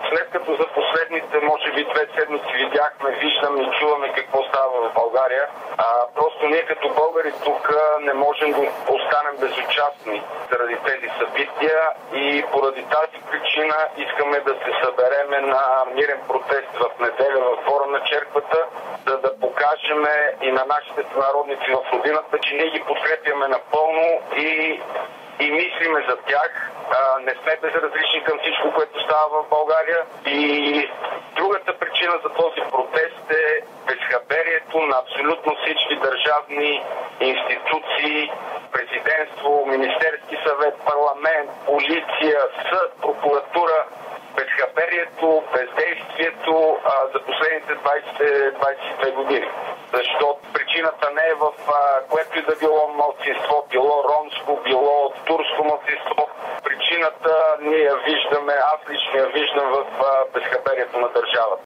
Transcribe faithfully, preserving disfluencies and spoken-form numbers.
След като за последните, може би, две седмици видяхме, виждаме и чуваме какво става в България, а, просто ние като българи тук не можем да останем безучастни заради тези събития и поради тази причина искаме да се събереме на мирен протест в неделя в двора на черквата, за да покажем и на нашите сънародници в родината, че ние ги подкрепяме напълно и и мислиме за тях. А, не сме безразлични към всичко, което става в България. И другата причина за този протест е безхаберието на абсолютно всички държавни институции, президентство, Министерски съвет, парламент, полиция, съд, прокуратура. Безхаберието, бездействието а, за последните двайсет двайсет и две години. Защото причината не е в а, което и да било малцинство, било ромско, било турско малцинство. Причината ние я виждаме, аз лично я виждам в а, безхаберието на държавата.